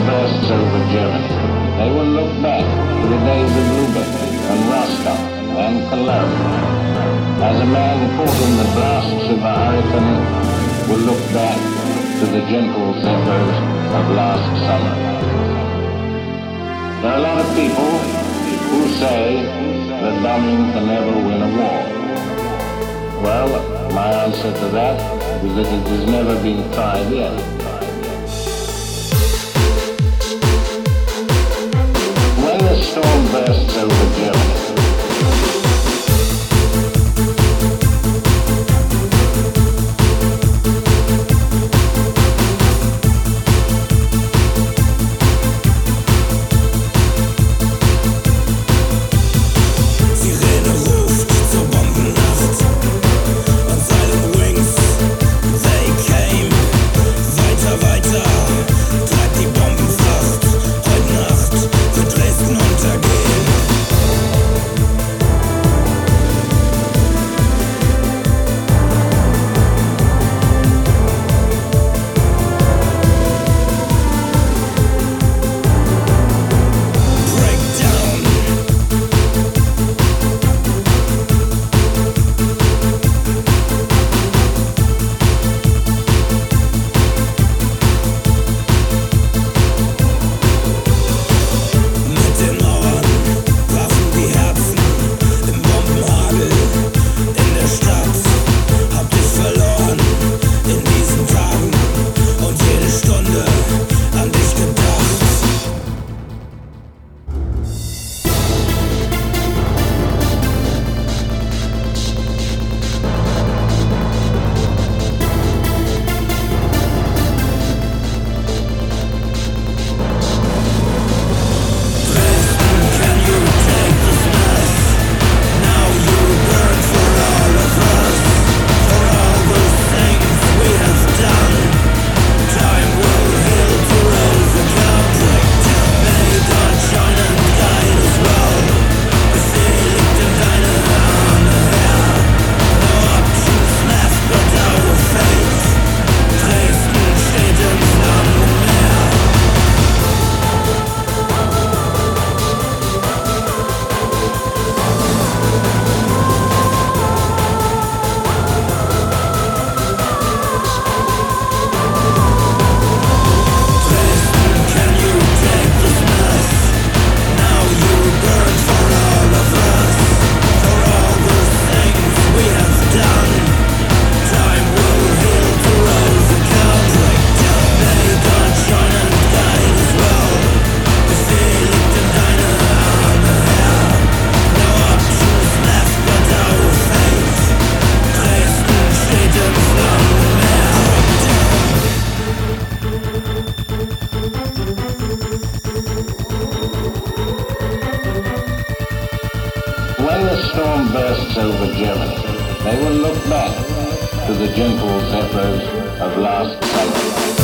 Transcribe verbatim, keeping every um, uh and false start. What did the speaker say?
bursts over Germany, they will look back to the days of Lubeck and Rostock and Cologne, as a man caught in the blasts of a hurricane will look back to the gentle zephyrs of last summer. There are a lot of people who say that bombing can never win a war. Well, my answer to that is that it has never been tried yet. When the storm bursts over Germany, when the storm bursts over Germany, they will look back to the gentle zephyrs of last summer.